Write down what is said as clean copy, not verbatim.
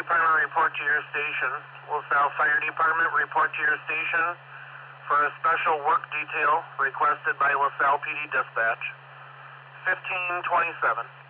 Department, report to your station. LaSalle Fire Department, report to your station for a special work detail requested by LaSalle PD Dispatch. 1527.